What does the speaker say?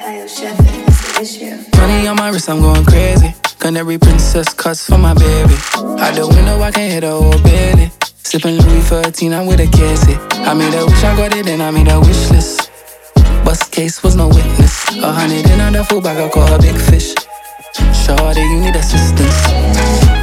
Money on my wrist, I'm going crazy. Canary princess cuts for my baby. Out the window, I can hit a whole belly. Sipping Louis 13, I'm with a cassie. I made a wish, I got it, then I made a wish list. Bust case was no witness. 100 in on the full bag, I caught a big fish. Shorty, you need assistance.